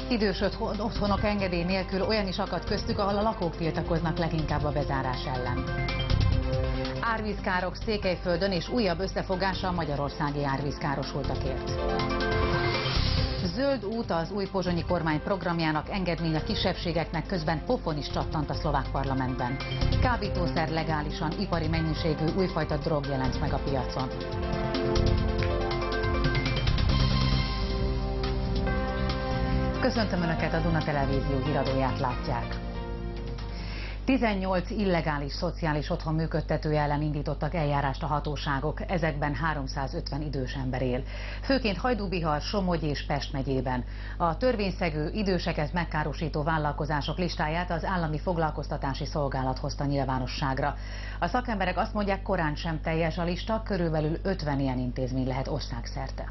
Idős otthonok engedély nélkül olyan is akad köztük, ahol a lakók tiltakoznak leginkább a bezárás ellen. Árvízkárok Székelyföldön és újabb összefogása a magyarországi árvízkárosultakért. Zöld út az új pozsonyi kormány programjának engedmény a kisebbségeknek, közben pofon is csattant a szlovák parlamentben. Kábítószer legálisan, ipari mennyiségű újfajta drog jelent meg a piacon. Köszöntöm Önöket, a Duna Televízió híradóját látják. 18 illegális szociális otthon működtetője ellen indítottak eljárást a hatóságok, ezekben 350 idős ember él. Főként Hajdúbihar, Somogy és Pest megyében. A törvényszegő, időseket megkárosító vállalkozások listáját az Állami Foglalkoztatási Szolgálat hozta nyilvánosságra. A szakemberek azt mondják, korán sem teljes a lista, körülbelül 50 ilyen intézmény lehet országszerte.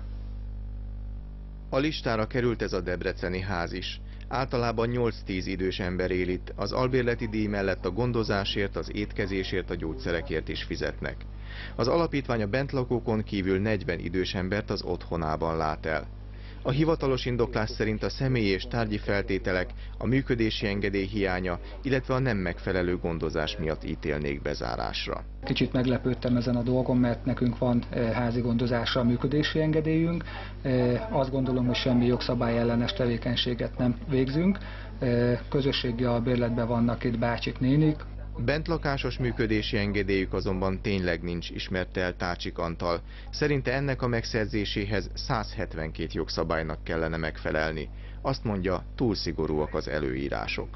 A listára került ez a debreceni ház is. Általában 8-10 idős ember él itt, az albérleti díj mellett a gondozásért, az étkezésért, a gyógyszerekért is fizetnek. Az alapítvány a bentlakókon kívül 40 idős embert az otthonában lát el. A hivatalos indoklás szerint a személyi és tárgyi feltételek, a működési engedély hiánya, illetve a nem megfelelő gondozás miatt ítélnék bezárásra. Kicsit meglepődtem ezen a dolgon, mert nekünk van házi gondozásra a működési engedélyünk. Azt gondolom, hogy semmi jogszabályellenes tevékenységet nem végzünk. Közösségi albérletben vannak itt bácsik, nénik. Bentlakásos működési engedélyük azonban tényleg nincs, ismerte el Tácsik Antal. Szerinte ennek a megszerzéséhez 172 jogszabálynak kellene megfelelni. Azt mondja, túl szigorúak az előírások.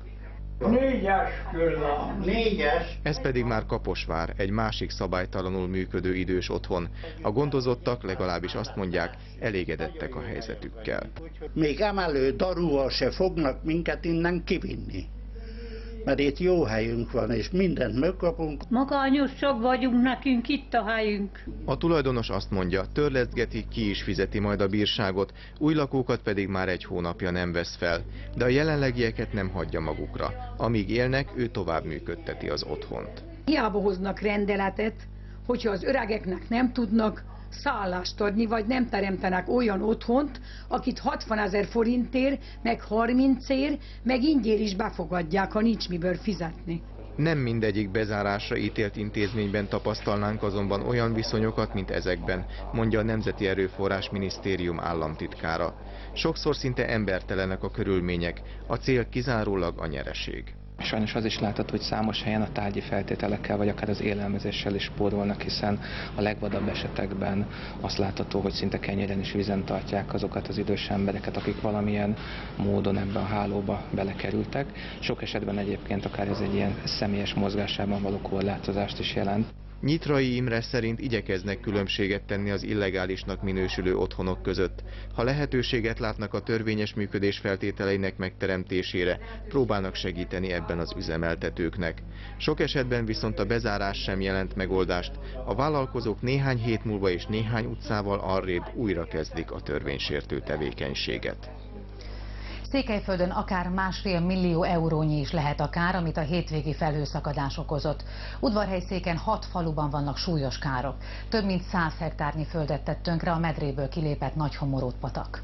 4-es küllám, 4-es. Ez pedig már Kaposvár, egy másik szabálytalanul működő idős otthon. A gondozottak, legalábbis azt mondják, elégedettek a helyzetükkel. Még emelő darúval se fognak minket innen kivinni. Mert itt jó helyünk van, és mindent megkapunk. Magányosak vagyunk, nekünk itt a helyünk. A tulajdonos azt mondja, törleszgeti, ki is fizeti majd a bírságot, új lakókat pedig már egy hónapja nem vesz fel, de a jelenlegieket nem hagyja magukra. Amíg élnek, ő tovább működteti az otthont. Hiába hoznak rendeletet, hogyha az öregeknek nem tudnak szállást adni, vagy nem teremtenek olyan otthont, akit 60 000 forintért, meg 30-ért, meg ingyér is befogadják, ha nincs miből fizetni. Nem mindegyik bezárásra ítélt intézményben tapasztalnánk azonban olyan viszonyokat, mint ezekben, mondja a Nemzeti Erőforrás Minisztérium államtitkára. Sokszor szinte embertelenek a körülmények, a cél kizárólag a nyereség. Sajnos az is látható, hogy számos helyen a tárgyi feltételekkel, vagy akár az élelmezéssel is spórolnak, hiszen a legvadabb esetekben azt látható, hogy szinte kenyéren is vízen tartják azokat az idős embereket, akik valamilyen módon ebbe a hálóba belekerültek. Sok esetben egyébként akár ez egy ilyen személyes mozgásában való korlátozást is jelent. Nyitrai Imre szerint igyekeznek különbséget tenni az illegálisnak minősülő otthonok között. Ha lehetőséget látnak a törvényes működés feltételeinek megteremtésére, próbálnak segíteni ebben az üzemeltetőknek. Sok esetben viszont a bezárás sem jelent megoldást. A vállalkozók néhány hét múlva és néhány utcával arrébb újra kezdik a törvénysértő tevékenységet. Székelyföldön akár 1,5 millió eurónyi is lehet a kár, amit a hétvégi felhőszakadás okozott. Udvarhelyszéken 6 faluban vannak súlyos károk. Több mint 100 hektárnyi földet tett tönkre a medréből kilépett Nagyhomoród-patak.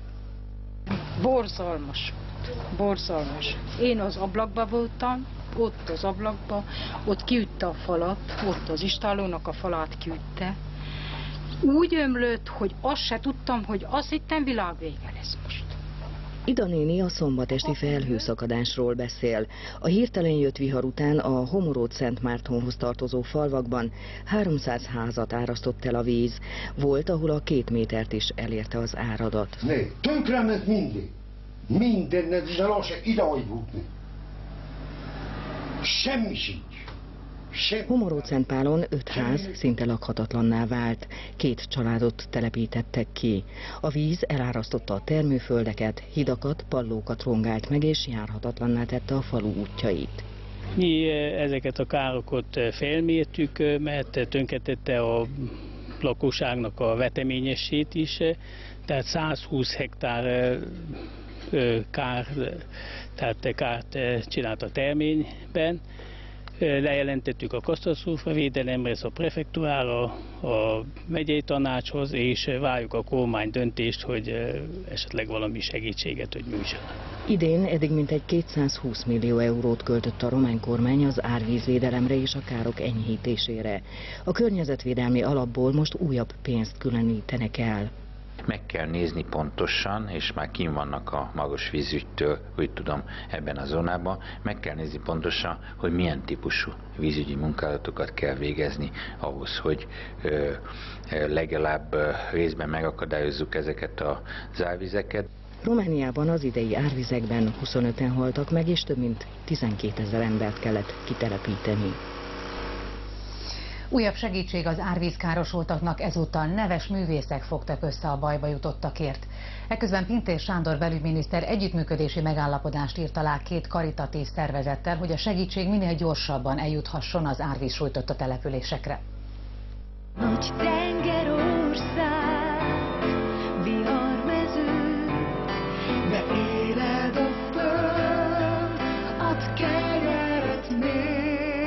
Borzalmas. Borzalmas. Én az ablakba voltam, ott az ablakba, ott kiütte a falat, ott az istállónak a falát kiütte. Úgy ömlött, hogy azt se tudtam, hogy azt hittem világvége lesz most. Ida néni a szombatesti felhőszakadásról beszél. A hirtelen jött vihar után a Homoród-Szentmártonhoz tartozó falvakban 300 házat árasztott el a víz. Volt, ahol a 2 métert is elérte az áradat. Tönkrement minden. Minden, de lassan idehagy bújni. Semmi sincs. Homoród-Szentpálon 5 ház szinte lakhatatlanná vált. 2 családot telepítettek ki. A víz elárasztotta a termőföldeket, hidakat, pallókat rongált meg és járhatatlanná tette a falu útjait. Mi ezeket a károkat felmértük, mert tönkretette a lakosságnak a veteményesét is, tehát 120 hektár kárt csinált a terményben. Lejelentettük a katasztrófavédelemre, a prefektúrára, a megyei tanácshoz, és várjuk a kormány döntést, hogy esetleg valami segítséget, hogy nyújtsanak. Idén eddig mintegy 220 millió eurót költött a román kormány az árvízvédelemre és a károk enyhítésére. A környezetvédelmi alapból most újabb pénzt különítenek el. Meg kell nézni pontosan, és már kint vannak a magas vízügytől, úgy tudom, ebben a zónában, meg kell nézni pontosan, hogy milyen típusú vízügyi munkálatokat kell végezni ahhoz, hogy legalább részben megakadályozzuk ezeket az árvizeket. Romániában az idei árvizekben 25-en haltak meg, és több mint 12 000 embert kellett kitelepíteni. Újabb segítség az árvízkárosultaknak, ezúttal neves művészek fogtak össze a bajba jutottakért. Eközben Pintér Sándor belügyminiszter együttműködési megállapodást írt alá 2 karitatív szervezettel, hogy a segítség minél gyorsabban eljuthasson az árvíz sújtotta településekre. Nagy tengerország, viharmező, de éled a föld, ad kegyet még.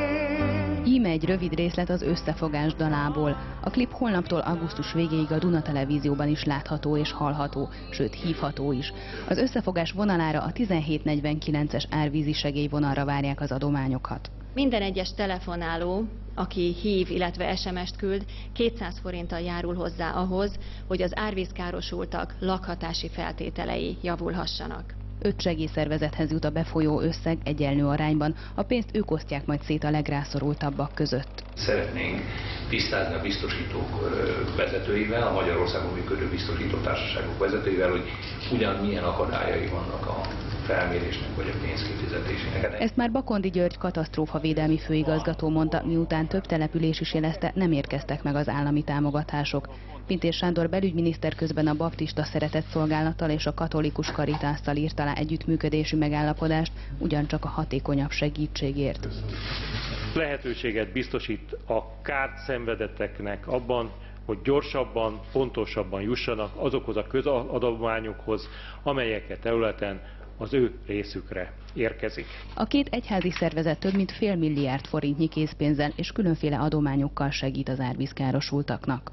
Íme egy rövid részlet az Összefogás dalából. A klip holnaptól augusztus végéig a Duna Televízióban is látható és hallható, sőt hívható is. Az Összefogás vonalára a 1749-es árvízi segélyvonalra várják az adományokat. Minden egyes telefonáló, aki hív, illetve SMS-t küld, 200 forinttal járul hozzá ahhoz, hogy az árvízkárosultak lakhatási feltételei javulhassanak. 5 segélyszervezethez jut a befolyó összeg egyenlő arányban, a pénzt ők osztják majd szét a legrászorultabbak között. Szeretnénk tisztázni a biztosítók vezetőivel, a Magyarországon működő biztosítótársaságok vezetőivel, hogy ugyan milyen akadályai vannak a felmérésnek vagy a pénzkifizetésének. Ezt már Bakondi György katasztrófavédelmi főigazgató mondta, miután több település is jelezte, nem érkeztek meg az állami támogatások. Pintér Sándor belügyminiszter közben a baptista szeretetszolgálattal és a katolikus karitásszal írt alá együttműködési megállapodást, ugyancsak a hatékonyabb segítségért. Lehetőséget biztosít a kárt szenvedetteknek abban, hogy gyorsabban, pontosabban jussanak azokhoz a közadományokhoz, amelyek a területen az ő részükre érkezik. A 2 egyházi szervezet több mint fél milliárd forintnyi készpénzzel és különféle adományokkal segít az árvízkárosultaknak.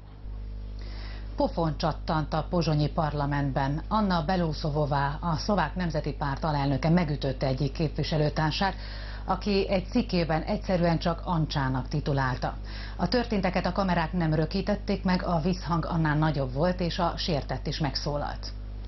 Pofon csattant a pozsonyi parlamentben. Anna Belousovová, a Szlovák Nemzeti Párt alelnöke megütötte egyik képviselőtársát, aki egy cikkében egyszerűen csak Ancsának titulálta. A történteket a kamerák nem örökítették meg, a visszhang annál nagyobb volt, és a sértett is megszólalt.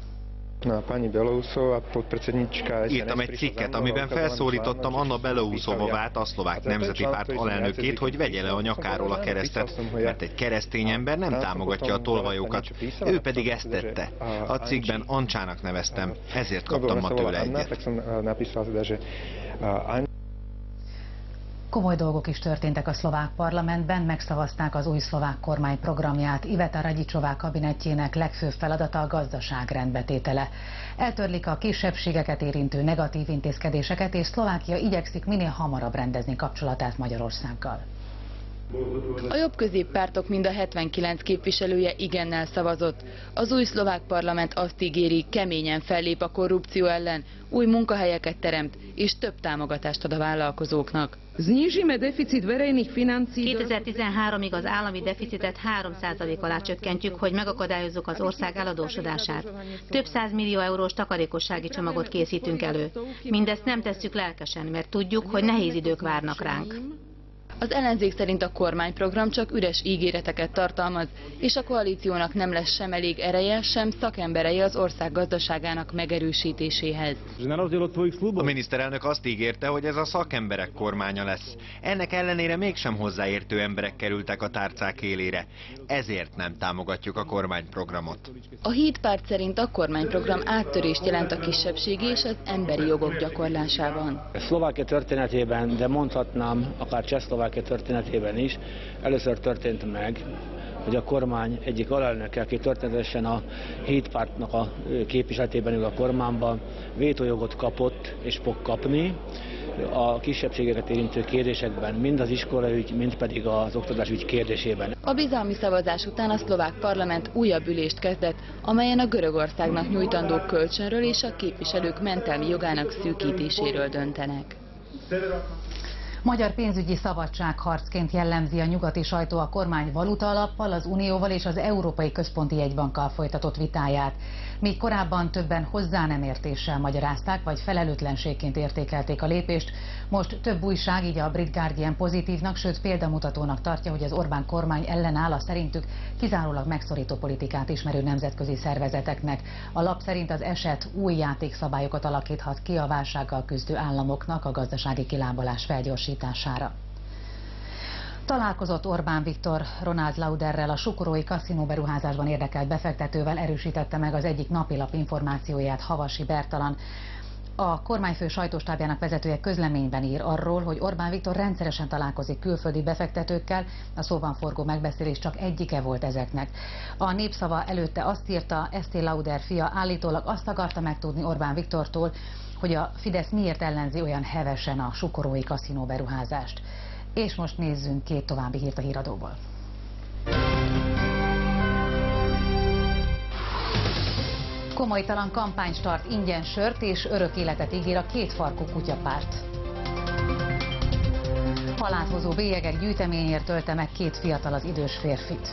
Írtam egy cikket, amiben felszólítottam Anna Belousovovát, a Szlovák Nemzeti Párt alelnökét, hogy vegye le a nyakáról a keresztet, mert egy keresztény ember nem támogatja a tolvajokat. Ő pedig ezt tette. A cikkben Ancsának neveztem, ezért kaptam ma tőle egyet. Komoly dolgok is történtek a szlovák parlamentben, megszavazták az új szlovák kormány programját. Iveta Radicsová kabinetjének legfőbb feladata a gazdaság rendbetétele. Eltörlik a kisebbségeket érintő negatív intézkedéseket, és Szlovákia igyekszik minél hamarabb rendezni kapcsolatát Magyarországgal. A jobb-közép pártok mind a 79 képviselője igennel szavazott. Az új szlovák parlament azt ígéri, keményen fellép a korrupció ellen, új munkahelyeket teremt és több támogatást ad a vállalkozóknak. 2013-ig az állami deficitet 3% alá csökkentjük, hogy megakadályozzuk az ország eladósodását. Több 100 millió eurós takarékossági csomagot készítünk elő. Mindezt nem tesszük lelkesen, mert tudjuk, hogy nehéz idők várnak ránk. Az ellenzék szerint a kormányprogram csak üres ígéreteket tartalmaz, és a koalíciónak nem lesz sem elég ereje, sem szakemberei az ország gazdaságának megerősítéséhez. A miniszterelnök azt ígérte, hogy ez a szakemberek kormánya lesz. Ennek ellenére mégsem hozzáértő emberek kerültek a tárcák élére. Ezért nem támogatjuk a kormányprogramot. A Híd párt szerint a kormányprogram áttörést jelent a kisebbségi és az emberi jogok gyakorlásában. Szlovákia történetében, de mondhatnám akár Csehszlovákia történetében is, először történt meg, hogy a kormány egyik alelnöke, aki történetesen a Híd pártnak a képviseletében ül a kormányban, vétójogot kapott és fog kapni a kisebbségeket érintő kérdésekben, mind az iskolaügy, mind pedig az oktatásügy kérdésében. A bizalmi szavazás után a szlovák parlament újabb ülést kezdett, amelyen a Görögországnak nyújtandó kölcsönről és a képviselők mentelmi jogának szűkítéséről döntenek. Magyar pénzügyi szabadságharcként jellemzi a nyugati sajtó a kormány valutaalappal, az Unióval és az Európai Központi Jegybankkal folytatott vitáját. Míg korábban többen hozzá nem értéssel magyarázták, vagy felelőtlenségként értékelték a lépést, most több újság, így a brit Guardian pozitívnak, sőt példamutatónak tartja, hogy az Orbán kormány ellenáll a szerintük kizárólag megszorító politikát ismerő nemzetközi szervezeteknek. A lap szerint az eset új játékszabályokat alakíthat ki a válsággal küzdő államoknak a gazdasági kilábalás felgyorsítására. Találkozott Orbán Viktor Ronald Lauderrel, a sukorói kaszinóberuházásban érdekelt befektetővel, erősítette meg az egyik napilap információját Havasi Bertalan. A kormányfő sajtóstábjának vezetője közleményben ír arról, hogy Orbán Viktor rendszeresen találkozik külföldi befektetőkkel, a szóban forgó megbeszélés csak egyike volt ezeknek. A Népszava előtte azt írta, Estée Lauder fia állítólag azt akarta megtudni Orbán Viktortól, hogy a Fidesz miért ellenzi olyan hevesen a sukorói kaszinóberuházást. És most nézzünk két további hírt a híradóból. Komolytalan kampánystart, ingyen sört és örök életet ígér a kétfarkú kutyapárt. Haláthozó bélyegek gyűjteményért ölte meg két fiatal az idős férfit.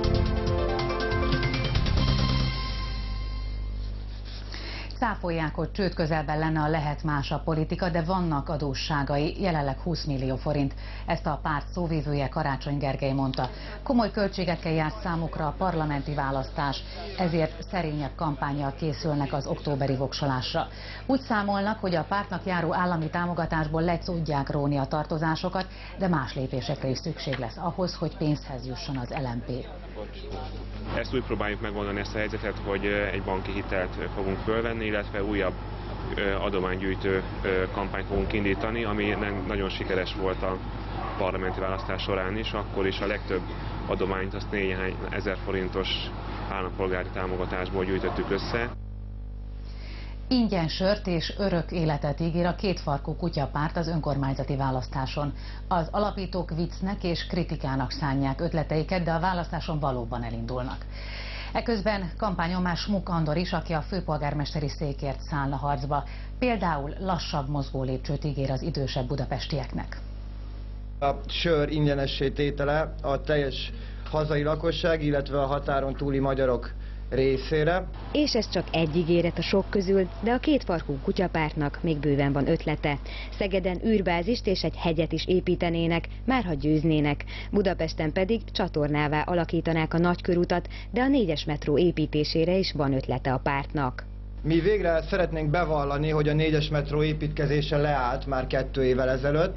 Cáfolják, hogy csőd közelben lenne a Lehet Másabb politika, de vannak adósságai, jelenleg 20 millió forint. Ezt a párt szóvivője Karácsony Gergely mondta. Komoly költségekkel jár számukra a parlamenti választás, ezért szerényebb kampánnyal készülnek az októberi voksolásra. Úgy számolnak, hogy a pártnak járó állami támogatásból le tudják róni a tartozásokat, de más lépésekre is szükség lesz ahhoz, hogy pénzhez jusson az LMP. Ezt úgy próbáljuk megoldani, ezt a helyzetet, hogy egy banki hitelt fogunk fölvenni, illetve újabb adománygyűjtő kampányt fogunk indítani, ami nagyon sikeres volt a parlamenti választás során is, akkor is a legtöbb adományt azt néhány ezer forintos állampolgári támogatásból gyűjtöttük össze. Ingyen sört és örök életet ígér a kétfarkú kutyapárt az önkormányzati választáson. Az alapítók viccnek és kritikának szánják ötleteiket, de a választáson valóban elindulnak. Eközben kampányon már Smuk Andor is, aki a főpolgármesteri székért szállna harcba. Például lassabb mozgólépcsőt ígér az idősebb budapestieknek. A sör ingyenessé tétele a teljes hazai lakosság, illetve a határon túli magyarok részére. És ez csak egy ígéret a sok közül, de a kétfarkú kutyapártnak még bőven van ötlete. Szegeden űrbázist és egy hegyet is építenének, márha győznének. Budapesten pedig csatornává alakítanák a nagykörutat, de a 4-es metró építésére is van ötlete a pártnak. Mi végre szeretnénk bevallani, hogy a 4-es metró építkezése leállt már 2 évvel ezelőtt,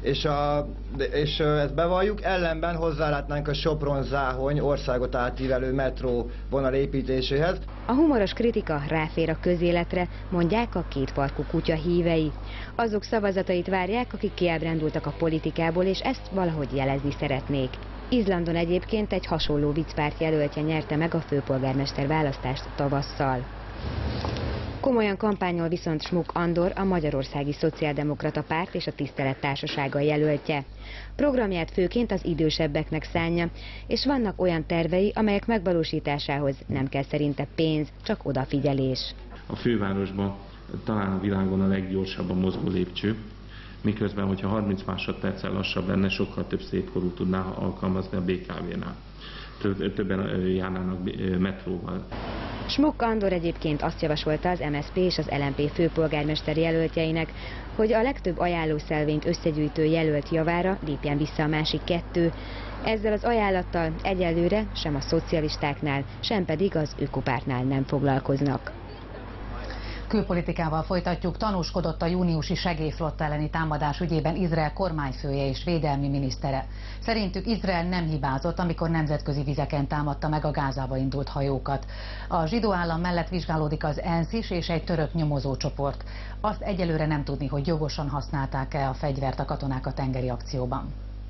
és ezt bevalljuk, ellenben hozzálátnánk a Sopron-Záhony országot átívelő metró vonal építéséhez. A humoros kritika ráfér a közéletre, mondják a kétfarkú kutya hívei. Azok szavazatait várják, akik kiábrándultak a politikából, és ezt valahogy jelezni szeretnék. Izlandon egyébként egy hasonló viccpárt jelöltje nyerte meg a főpolgármester választást tavasszal. Komolyan kampányol viszont Smuk Andor, a Magyarországi Szociáldemokrata Párt és a Tisztelet Társasága jelöltje. Programját főként az idősebbeknek szánja, és vannak olyan tervei, amelyek megvalósításához nem kell szerinte pénz, csak odafigyelés. A fővárosban talán a világon a leggyorsabb a mozgó lépcső, miközben, hogyha 30 másodperccel lassabb lenne, sokkal több szépkorú tudná alkalmazni a BKV-nál. Többen járnának metróval. Smuk Andor egyébként azt javasolta az MSZP és az LMP főpolgármester jelöltjeinek, hogy a legtöbb ajánlószelvényt összegyűjtő jelölt javára lépjen vissza a másik 2. Ezzel az ajánlattal egyelőre sem a szocialistáknál, sem pedig az Ökopártnál nem foglalkoznak. Külpolitikával folytatjuk. Tanúskodott a júniusi segélyflotta elleni támadás ügyében Izrael kormányfője és védelmi minisztere. Szerintük Izrael nem hibázott, amikor nemzetközi vizeken támadta meg a Gázába indult hajókat. A zsidó állam mellett vizsgálódik az ENSZ is és egy török nyomozócsoport. Azt egyelőre nem tudni, hogy jogosan használták-e a fegyvert a katonák a tengeri akcióban.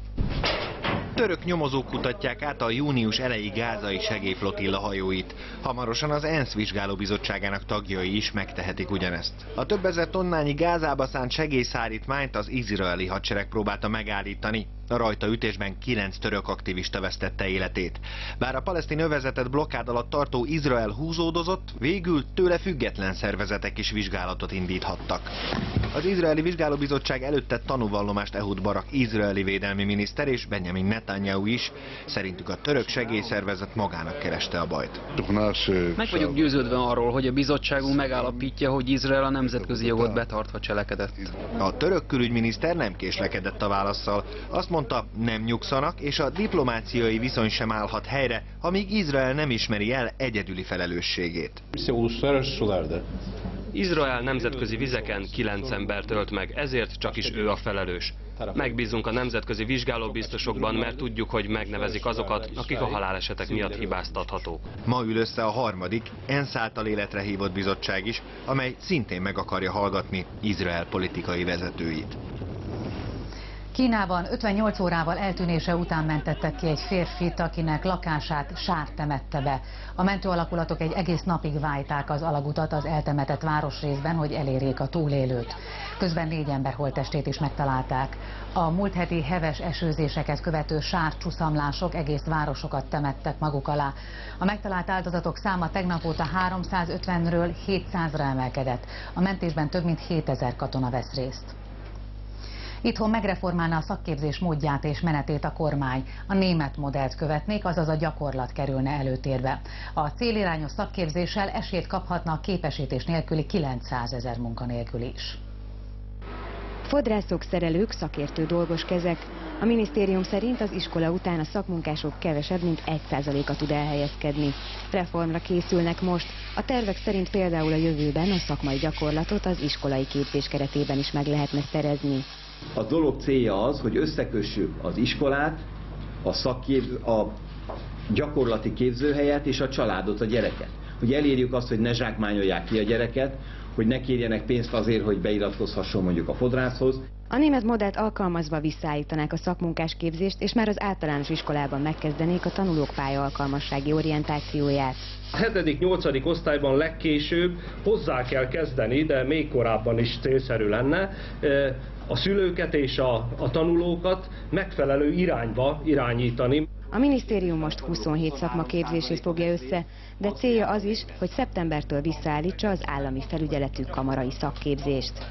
Török nyomozók kutatják át a június eleji gázai segélyflotilla hajóit. Hamarosan az ENSZ vizsgálóbizottságának tagjai is megtehetik ugyanezt. A több ezer tonnányi Gázába szánt segélyszállítmányt az izraeli hadsereg próbálta megállítani. A rajtaütésben 9 török aktivista vesztette életét. Bár a palesztin övezetet blokkád alatt tartó Izrael húzódozott, végül tőle független szervezetek is vizsgálatot indíthattak. Az izraeli vizsgálóbizottság előtt tett tanúvallomást Ehud Barak izraeli védelmi miniszter és Benjamin Netanyahu is. Szerintük a török segélyszervezet magának kereste a bajt. Meg vagyok győződve arról, hogy a bizottságunk megállapítja, hogy Izrael a nemzetközi jogot betartva cselekedett. A török külügyminiszter nem késlekedett a válasszal. Azt mondta, nem nyugszanak, és a diplomáciai viszony sem állhat helyre, amíg Izrael nem ismeri el egyedüli felelősségét. Izrael nemzetközi vizeken 9 embert ölt meg, ezért csak is ő a felelős. Megbízunk a nemzetközi vizsgálóbiztosokban, mert tudjuk, hogy megnevezik azokat, akik a halálesetek miatt hibáztathatók. Ma ül össze a harmadik, ENSZ által életre hívott bizottság is, amely szintén meg akarja hallgatni Izrael politikai vezetőit. Kínában 58 órával eltűnése után mentettek ki egy férfit, akinek lakását sár temette be. A mentőalakulatok egy egész napig vájták az alagutat az eltemetett városrészben, hogy elérjék a túlélőt. Közben 4 ember holttestét is megtalálták. A múlt heti heves esőzéseket követő sárcsuszamlások egész városokat temettek maguk alá. A megtalált áldozatok száma tegnap óta 350-ről 700-ra emelkedett. A mentésben több mint 7000 katona vesz részt. Itthon megreformálna a szakképzés módját és menetét a kormány. A német modellt követnék, azaz a gyakorlat kerülne előtérbe. A célirányos szakképzéssel esélyt kaphatna a képesítés nélküli 900 000 munkanélküli is. Fodrászok, szerelők, szakértő dolgos kezek. A minisztérium szerint az iskola után a szakmunkások kevesebb, mint 1%-a tud elhelyezkedni. Reformra készülnek most. A tervek szerint például a jövőben a szakmai gyakorlatot az iskolai képzés keretében is meg lehetne szerezni. A dolog célja az, hogy összekössük az iskolát, a gyakorlati képzőhelyet és a családot, a gyereket. Hogy elérjük azt, hogy ne zsákmányolják ki a gyereket, hogy ne kérjenek pénzt azért, hogy beiratkozhasson mondjuk a fodrászhoz. A német modellt alkalmazva visszaállítanák a szakmunkás képzést, és már az általános iskolában megkezdenék a tanulók pályaalkalmassági orientációját. A 7.-8. osztályban legkésőbb hozzá kell kezdeni, de még korábban is célszerű lenne, a szülőket és a tanulókat megfelelő irányba irányítani. A minisztérium most 27 szakma képzését fogja össze, de célja az is, hogy szeptembertől visszaállítsa az állami felügyeletű kamarai szakképzést.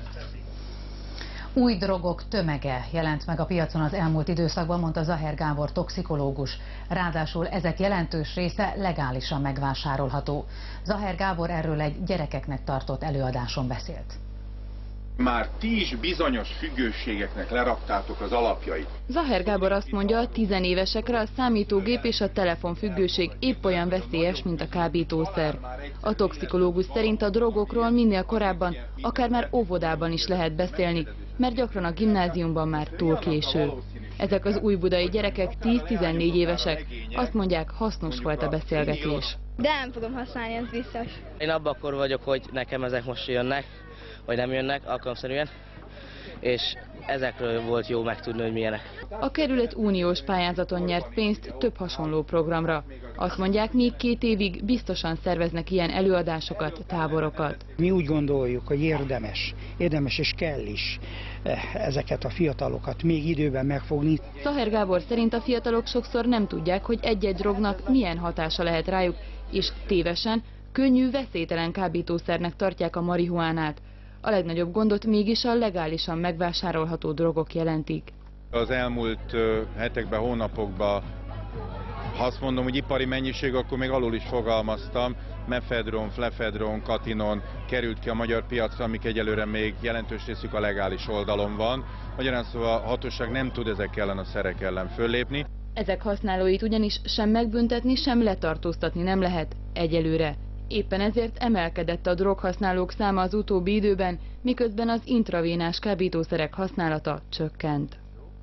Új drogok tömege jelent meg a piacon az elmúlt időszakban, mondta Zaher Gábor toxikológus. Ráadásul ezek jelentős része legálisan megvásárolható. Zaher Gábor erről egy gyerekeknek tartott előadáson beszélt. Már ti is bizonyos függőségeknek leraktátok az alapjait. Zaher Gábor azt mondja, a 10 évesekre a számítógép és a telefonfüggőség épp olyan veszélyes, mint a kábítószer. A toxikológus szerint a drogokról minél korábban, akár már óvodában is lehet beszélni, mert gyakran a gimnáziumban már túl késő. Ezek az újbudai gyerekek 10-14 évesek. Azt mondják, hasznos volt a beszélgetés. De nem tudom használni, ez biztos. Én abban akkor vagyok, hogy nekem ezek most jönnek, vagy nem jönnek alkalomszerűen, és ezekről volt jó megtudni, hogy milyenek. A kerület uniós pályázaton nyert pénzt több hasonló programra. Azt mondják, még 2 évig biztosan szerveznek ilyen előadásokat, táborokat. Mi úgy gondoljuk, hogy érdemes és kell is ezeket a fiatalokat még időben megfogni. Zaher Gábor szerint a fiatalok sokszor nem tudják, hogy egy-egy drognak milyen hatása lehet rájuk, és tévesen, könnyű, veszélytelen kábítószernek tartják a marihuánát. A legnagyobb gondot mégis a legálisan megvásárolható drogok jelentik. Az elmúlt hetekben, hónapokban, ha azt mondom, hogy ipari mennyiség, akkor még alul is fogalmaztam. Mefedron, flefedron, katinon került ki a magyar piacra, amik egyelőre még jelentős részük a legális oldalon van. Magyarán szóval a hatóság nem tud ezek ellen a szerek ellen föllépni. Ezek használóit ugyanis sem megbüntetni, sem letartóztatni nem lehet egyelőre. Éppen ezért emelkedett a droghasználók száma az utóbbi időben, miközben az intravénás kábítószerek használata csökkent.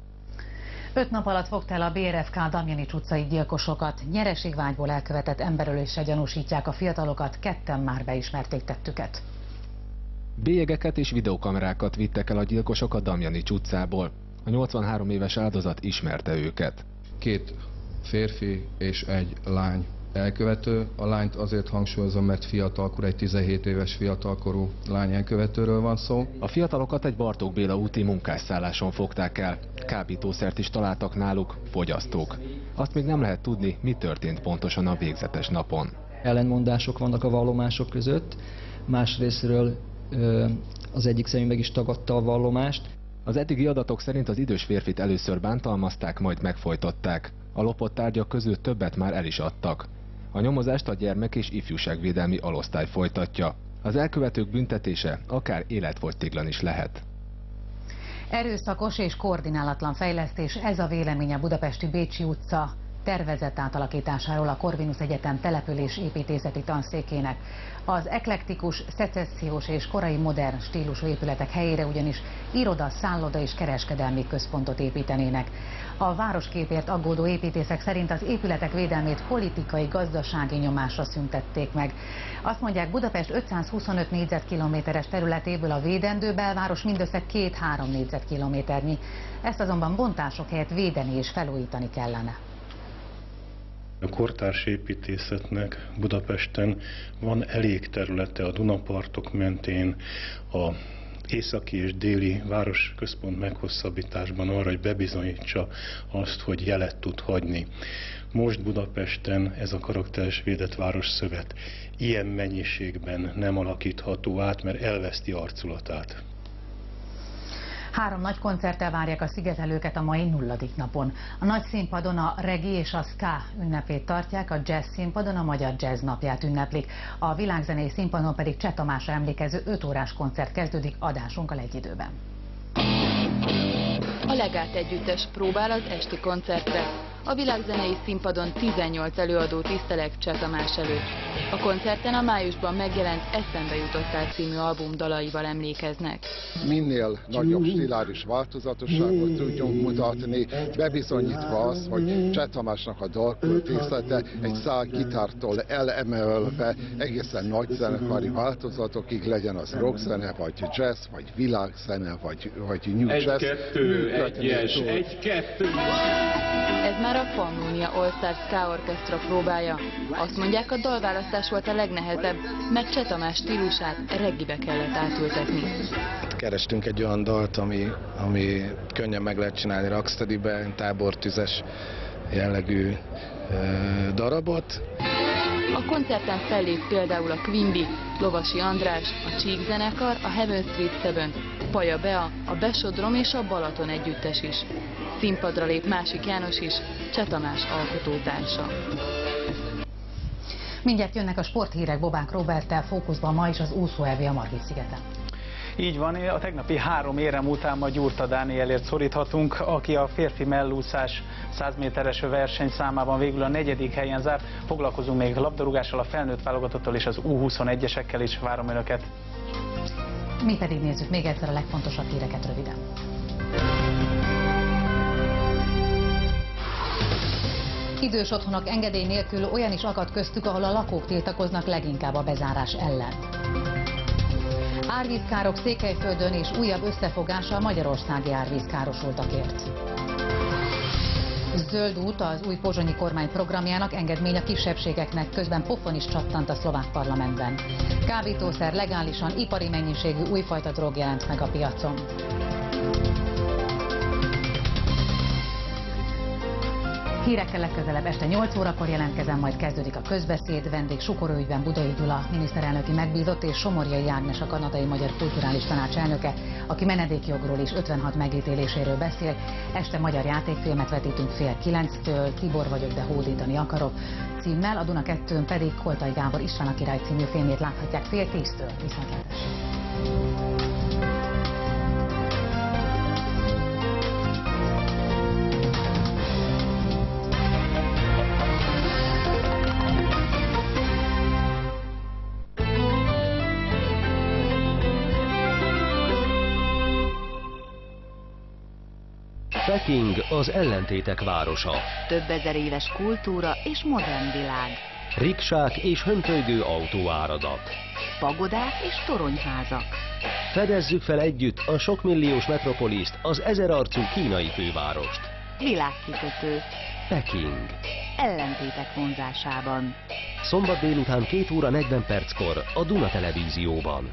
5 nap alatt fogta el a BRFK Damjanics utcai gyilkosokat. Nyereségvágyból elkövetett emberöléssel gyanúsítják a fiatalokat, 2-en már beismerték tettüket. Bélyegeket és videókamerákat vittek el a gyilkosok a Damjanics utcából. A 83 éves áldozat ismerte őket. 2 férfi és 1 lány elkövető. A lányt azért hangsúlyozom, mert fiatalkor, egy 17 éves fiatalkorú lány elkövetőről van szó. A fiatalokat egy Bartók Béla úti munkásszálláson fogták el. Kábítószert is találtak náluk fogyasztók. Azt még nem lehet tudni, mi történt pontosan a végzetes napon. Ellentmondások vannak a vallomások között, másrésztről az egyik személy meg is tagadta a vallomást. Az eddigi adatok szerint az idős férfit először bántalmazták, majd megfojtották. A lopott tárgyak közül többet már el is adtak. A nyomozást a gyermek- és ifjúságvédelmi alosztály folytatja. Az elkövetők büntetése akár életfogytiglan is lehet. Erőszakos és koordinálatlan fejlesztés, ez a véleménye Budapesti Bécsi utca tervezett átalakításáról a Corvinus Egyetem település építészeti tanszékének. Az eklektikus, szecessziós és korai modern stílusú épületek helyére ugyanis iroda, szálloda és kereskedelmi központot építenének. A városképért aggódó építészek szerint az épületek védelmét politikai, gazdasági nyomásra szüntették meg. Azt mondják, Budapest 525 négyzetkilométeres területéből a védendő belváros mindössze 2-3 négyzetkilométernyi. Ezt azonban bontások helyett védeni és felújítani kellene. A kortárs építészetnek Budapesten van elég területe a Dunapartok mentén, a északi és déli városközpont meghosszabbításban arra, hogy bebizonyítsa azt, hogy jelet tud hagyni. Most Budapesten ez a karakteres védett városszövet ilyen mennyiségben nem alakítható át, mert elveszti arculatát. 3 nagy koncerttel várják a szigetelőket a mai 0. napon. A nagy színpadon a reggae és a ska ünnepét tartják, a jazz színpadon a Magyar Jazz napját ünneplik. A világzenei színpadon pedig Cseh Tamásra emlékező 5 órás koncert kezdődik adásunkkal egy időben. A Legát együttes próbál az esti koncertre. A világzenei színpadon 18 előadó tiszteleg Cseh Tamás előtt. A koncerten a májusban megjelent Eszembe jutottál című album dalaival emlékeznek. Minél nagyobb stiláris változatosságot tudjunk mutatni, bebizonyítva azt, hogy Cseh Tamásnak a dalköltészete egy szál gitártól elemelve egészen nagy zenekari változatokig, legyen az rockzene, vagy jazz, vagy világzene, vagy new jazz. 1-2, 1-2. Ez már a Pannonia All Star Ska Orchestra próbája. Azt mondják, a dalválasztás volt a legnehezebb, mert Cseh Tamás stílusát reggibe kellett átültetni. Kerestünk egy olyan dalt, ami könnyen meg lehet csinálni rocksteadybe, tábortüzes jellegű darabot. A koncerten fellép például a Quimby, Lovasi András, a Csík zenekar, a Heaven Street Seven, Paja Bea, a Besodrom és a Balaton együttes is. Színpadra lép Másik János is, Cseh Tamás alkotótársa. Mindjárt jönnek a sporthírek Bobák Roberttel, fókuszban ma is az úszó-EB a Margit-szigeten. Így van, a tegnapi 3 érem után ma Gyurta Dánielért szoríthatunk, aki a férfi mellúszás 100 méteres versenyszámában végül a 4. helyen zárt. Foglalkozunk még labdarúgással, a felnőtt válogatottal és az U21-esekkel is. Várom Önöket. Mi pedig nézzük még egyszer a legfontosabb híreket röviden. Idős otthonok engedély nélkül olyan is akad köztük, ahol a lakók tiltakoznak leginkább a bezárás ellen. Árvízkárok Székelyföldön és újabb összefogása a magyarországi árvízkárosultakért. Zöld út az új pozsonyi kormány programjának engedmény a kisebbségeknek, közben pofon is csattant a szlovák parlamentben. Kábítószer legálisan, ipari mennyiségű újfajta drog jelent meg a piacon. Hírekkel legközelebb este 8 órakor jelentkezem, majd kezdődik a közbeszéd. Vendég Sukorőügyben Budai Gyula miniszterelnöki megbízott és Somorjai Ágnes a kanadai Magyar Kulturális Tanács elnöke, aki menedékjogról és 56 megítéléséről beszél. Este magyar játékfilmet vetítünk 8:30-től, Tibor vagyok, de hódítani akarok címmel, a Duna 2-n pedig Koltai Gábor István a király című filmét láthatják 9:30-től. Viszontlátásra! Peking az ellentétek városa. Több ezer éves kultúra és modern világ. Riksák és hömpölygő autóáradat. Pagodák és toronyházak. Fedezzük fel együtt a sokmilliós metropoliszt, az ezerarcú kínai fővárost. Világkikötő. Peking. Ellentétek vonzásában. Szombat délután 2 óra 40 perckor a Duna Televízióban.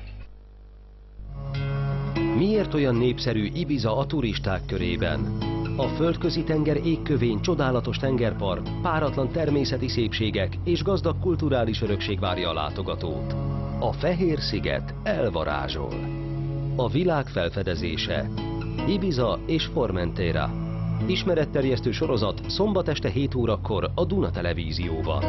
Miért olyan népszerű Ibiza a turisták körében? A földközi tenger égkövén csodálatos tengerpart, páratlan természeti szépségek és gazdag kulturális örökség várja a látogatót. A Fehér-sziget elvarázsol. A világ felfedezése. Ibiza és Formentera. Ismeretterjesztő sorozat szombat este 7 órakor a Duna Televízióban.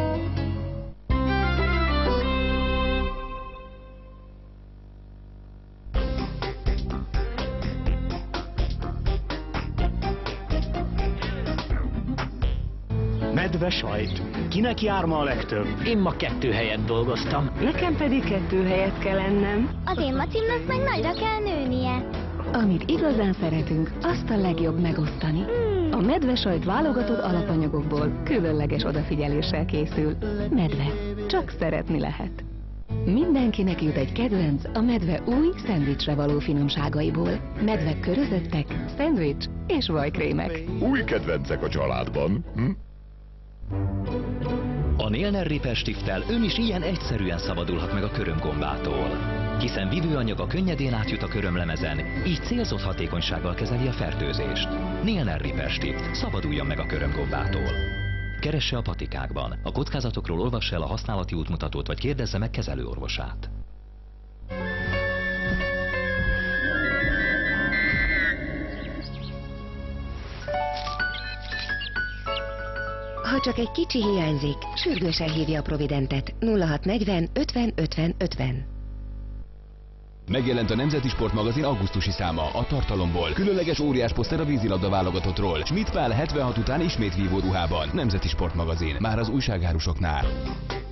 Medve sajt. Kinek jár ma a legtöbb? Én ma 2 helyet dolgoztam. Nekem pedig 2 helyet kell ennem. Az én macimnak meg nagyra kell nőnie. Amit igazán szeretünk, azt a legjobb megosztani. A medve sajt válogatott alapanyagokból különleges odafigyeléssel készül. Medve. Csak szeretni lehet. Mindenkinek jut egy kedvenc a medve új szendvicsre való finomságaiból. Medvek körözöttek, szendvics és vajkrémek. Új kedvencek a családban. A Nélner Repair Stifttel ön is ilyen egyszerűen szabadulhat meg a körömgombától. Hiszen vívőanyaga könnyedén átjut a körömlemezen, így célzott hatékonysággal kezeli a fertőzést. Nélner Repair Stift, szabaduljon meg a körömgombától. Keresse a patikákban. A kockázatokról olvassa el a használati útmutatót, vagy kérdezze meg kezelőorvosát. Ha csak egy kicsi hiányzik, sürgősen hívja a Providentet 0640 50 50 50. Megjelent a Nemzeti Sportmagazin augusztusi száma a tartalomból. Különleges óriás poszter a vízilabda válogatottról. Schmidt Pál 76 után ismét vívóruhában. Nemzeti Sportmagazin. Már az újságárusoknál.